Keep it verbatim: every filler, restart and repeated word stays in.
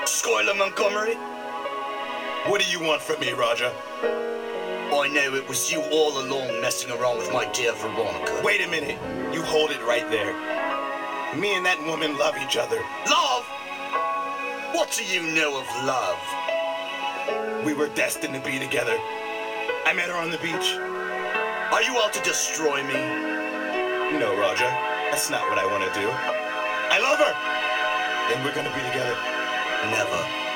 Skylar Montgomery? What do you want from me, Roger? I know it was you all along messing around with my dear Veronica. Wait a minute. You hold it right there. Me and that woman love each other. Love? What do you know of love? We were destined to be together. I met her on the beach. Are you out to destroy me? No, Roger. That's not what I want to do. I love her. And we're gonna be together. Never.